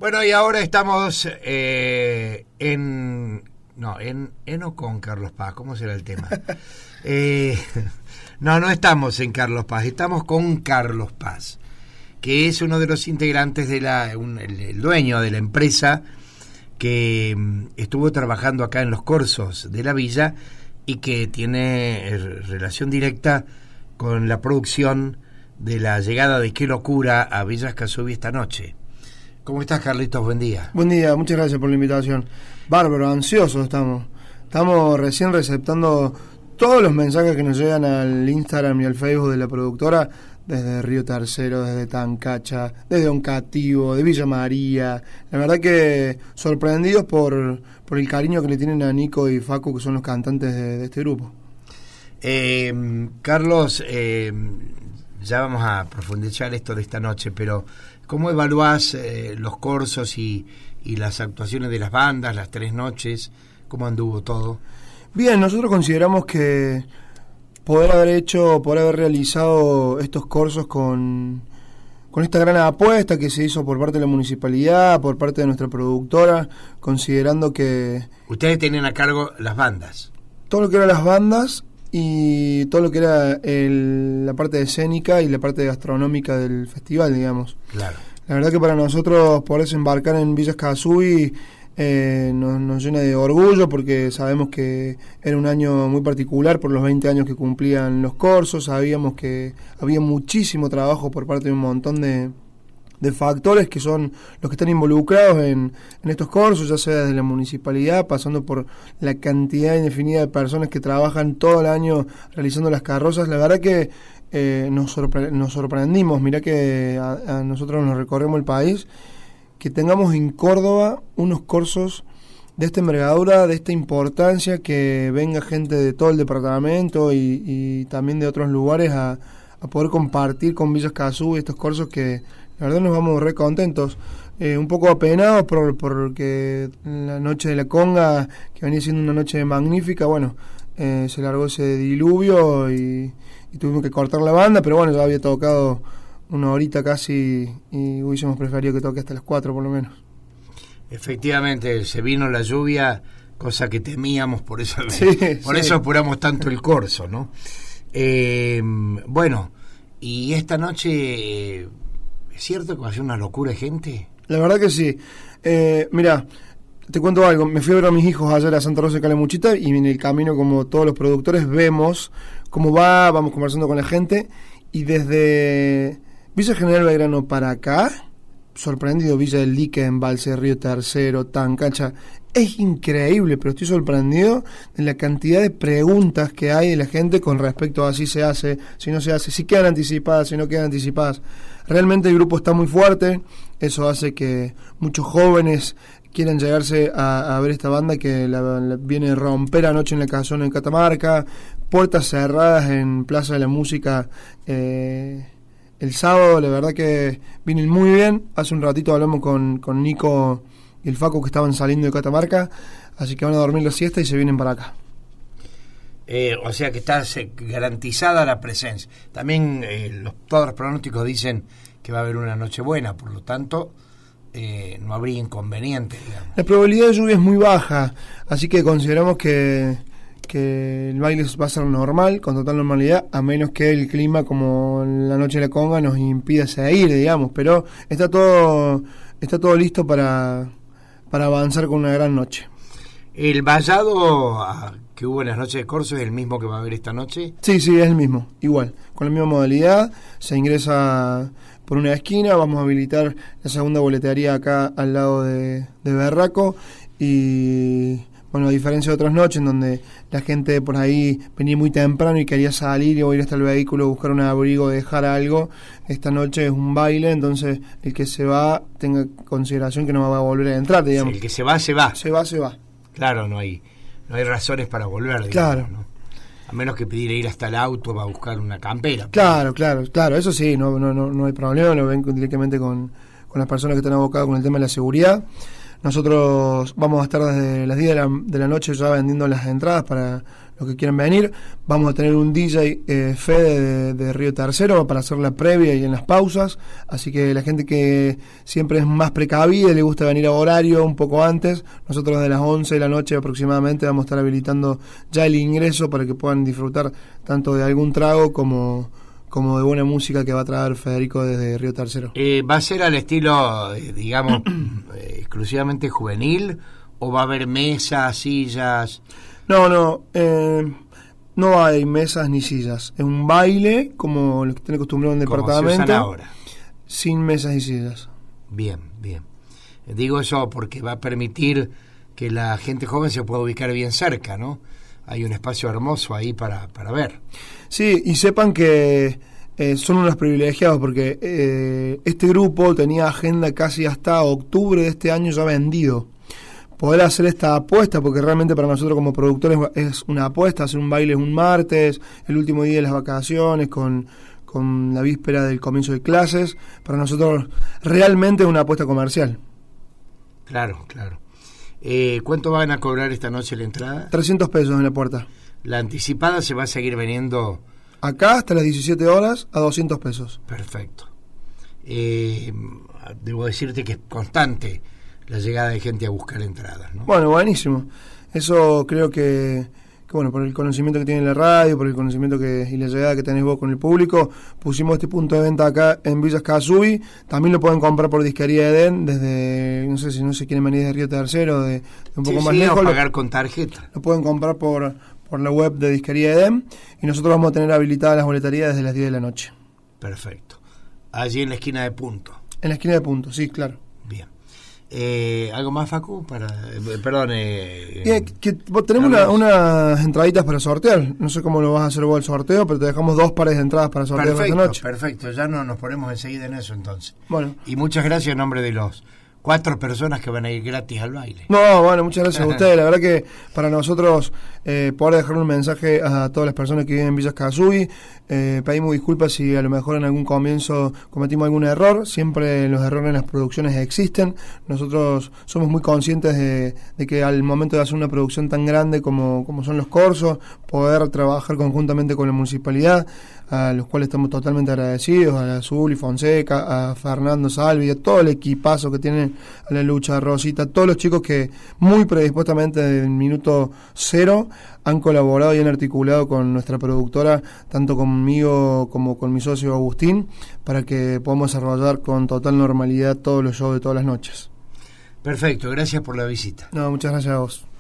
Bueno, y ahora estamos en o con Carlos Paz. ¿Cómo será el tema? No estamos en Carlos Paz, estamos con Carlos Paz, que es uno de los integrantes de el dueño de la empresa que estuvo trabajando acá en los Corzos de la villa y que tiene relación directa con la producción de la llegada de Qué Locura a Villa Escazú esta noche. ¿Cómo estás, Carlitos? Buen día. Buen día, muchas gracias por la invitación. Bárbaro, ansiosos estamos. Estamos recién receptando todos los mensajes que nos llegan al Instagram y al Facebook de la productora, desde Río Tercero, desde Tancacha, desde Oncativo, de Villa María. La verdad que sorprendidos por el cariño que le tienen a Nico y Facu, que son los cantantes de este grupo. Carlos, ya vamos a profundizar esto de esta noche, pero ¿cómo evaluás los Corzos y las actuaciones de las bandas, las 3 noches? ¿Cómo anduvo todo? Bien, nosotros consideramos que poder haber realizado estos Corzos con esta gran apuesta que se hizo por parte de la municipalidad, por parte de nuestra productora, considerando que... Ustedes tenían a cargo las bandas. Todo lo que eran las bandas y todo lo que era la parte escénica y la parte gastronómica del festival, digamos. Claro. La verdad que para nosotros poder embarcar en Villa Escazú nos llena de orgullo, porque sabemos que era un año muy particular por los 20 años que cumplían los Corzos. Sabíamos que había muchísimo trabajo por parte de un montón de factores que son los que están involucrados en estos Corzos, ya sea desde la municipalidad, pasando por la cantidad indefinida de personas que trabajan todo el año realizando las carrozas. La verdad que nos sorprendimos. Mirá que a nosotros nos recorremos el país, que tengamos en Córdoba unos Corzos de esta envergadura, de esta importancia, que venga gente de todo el departamento y también de otros lugares a poder compartir con Villa Escazú estos Corzos, que la verdad nos vamos re contentos. Un poco apenados porque la noche de la conga, que venía siendo una noche magnífica, bueno, se largó ese diluvio y tuvimos que cortar la banda, pero bueno, ya había tocado una horita casi y hubiésemos preferido que toque hasta las 4 por lo menos. Efectivamente, se vino la lluvia, cosa que temíamos, por eso sí. Apuramos tanto el corso, ¿no? Bueno, y esta noche, ¿es cierto que va a ser una locura de gente? La verdad que sí. Mira, te cuento algo. Me fui a ver a mis hijos ayer a Santa Rosa de Calamuchita, y en el camino, como todos los productores, vemos cómo vamos conversando con la gente, y desde Villa General Belgrano para acá, sorprendido. Villa del Dique, Embalse, Río Tercero, Tancacha, es increíble, pero estoy sorprendido de la cantidad de preguntas que hay de la gente con respecto a si se hace, si no se hace, si quedan anticipadas, si no quedan anticipadas. Realmente el grupo está muy fuerte, eso hace que muchos jóvenes quieran llegarse a ver esta banda que la viene a romper anoche en la Casona en Catamarca, puertas cerradas en Plaza de la Música el sábado. La verdad que vienen muy bien. Hace un ratito hablamos con Nico y el Facu, que estaban saliendo de Catamarca, así que van a dormir la siesta y se vienen para acá. O sea que está garantizada la presencia. También todos los pronósticos dicen que va a haber una noche buena, por lo tanto no habría inconveniente, digamos. La probabilidad de lluvia es muy baja, así que consideramos que el baile va a ser normal, con total normalidad, a menos que el clima, como la noche de la conga, nos impida seguir, digamos, pero está todo listo para avanzar con una gran noche. ¿El vallado que hubo en las noches de Corzo es el mismo que va a haber esta noche? Sí, es el mismo, igual, con la misma modalidad. Se ingresa por una esquina, vamos a habilitar la segunda boletería acá al lado de Berraco, y bueno, a diferencia de otras noches en donde la gente por ahí venía muy temprano y quería salir o ir hasta el vehículo, buscar un abrigo, dejar algo, esta noche es un baile, entonces el que se va tenga consideración que no va a volver a entrar, digamos. Sí, el que se va, se va. Se va. Claro, no hay razones para volver, digamos, claro, ¿no? A menos que pedir ir hasta el auto para buscar una campera. Claro, eso sí, no hay problema, lo ven directamente con las personas que están abocadas con el tema de la seguridad. Nosotros vamos a estar desde las 10 de la noche ya vendiendo las entradas para los que quieran venir. Vamos a tener un DJ Fede de Río Tercero para hacer la previa y en las pausas, así que la gente que siempre es más precavida y le gusta venir a horario un poco antes, nosotros de las 11 de la noche aproximadamente vamos a estar habilitando ya el ingreso para que puedan disfrutar tanto de algún trago como de buena música que va a traer Federico desde Río Tercero. ¿Va a ser al estilo, digamos, exclusivamente juvenil, o va a haber mesas, sillas? No hay mesas ni sillas. Es un baile como lo que tiene acostumbrado en el departamento, ahora, sin mesas y sillas. Bien. Digo eso porque va a permitir que la gente joven se pueda ubicar bien cerca, ¿no? Hay un espacio hermoso ahí para ver. Sí, y sepan que son unos privilegiados porque este grupo tenía agenda casi hasta octubre de este año ya vendido. Poder hacer esta apuesta, porque realmente para nosotros como productores es una apuesta, hacer un baile un martes, el último día de las vacaciones, con la víspera del comienzo de clases, para nosotros realmente es una apuesta comercial. Claro. ¿Cuánto van a cobrar esta noche la entrada? 300 pesos en la puerta. ¿La anticipada se va a seguir vendiendo? Acá hasta las 17 horas a 200 pesos. Perfecto. Debo decirte que es constante la llegada de gente a buscar entradas, ¿no? Bueno, buenísimo. Eso creo que bueno, por el conocimiento que tiene la radio, por el conocimiento y la llegada que tenés vos con el público, pusimos este punto de venta acá en Villa Escazú. También lo pueden comprar por Disquería Edén, desde, no sé si no se quieren venir de Río Tercero, de un poco más lejos. O pagar con tarjeta. Lo pueden comprar por la web de Disquería Edén, y nosotros vamos a tener habilitadas las boleterías desde las 10 de la noche. Perfecto. Allí en la esquina de Punto. En la esquina de Punto, sí, claro. Bien. ¿Algo más, Facu? Perdón. Tenemos unas entraditas para sortear. No sé cómo lo vas a hacer vos el sorteo, pero te dejamos 2 pares de entradas para sortear esta noche. Perfecto, ya nos ponemos enseguida en eso entonces. Bueno. Y muchas gracias en nombre de los 4 personas que van a ir gratis al baile. No, bueno, muchas gracias a ustedes. La verdad que para nosotros poder dejar un mensaje a todas las personas que viven en Villa Escazú, pedimos disculpas si a lo mejor en algún comienzo cometimos algún error. Siempre los errores en las producciones existen. Nosotros somos muy conscientes de que al momento de hacer una producción tan grande como son los corsos, poder trabajar conjuntamente con la municipalidad, a los cuales estamos totalmente agradecidos, a Zuli Fonseca, a Fernando Salvi, a todo el equipazo que tienen, a la lucha, a Rosita, todos los chicos que muy predispuestamente desde el minuto 0 han colaborado y han articulado con nuestra productora, tanto conmigo como con mi socio Agustín, para que podamos desarrollar con total normalidad todos los shows de todas las noches. Perfecto, gracias por la visita. No, muchas gracias a vos.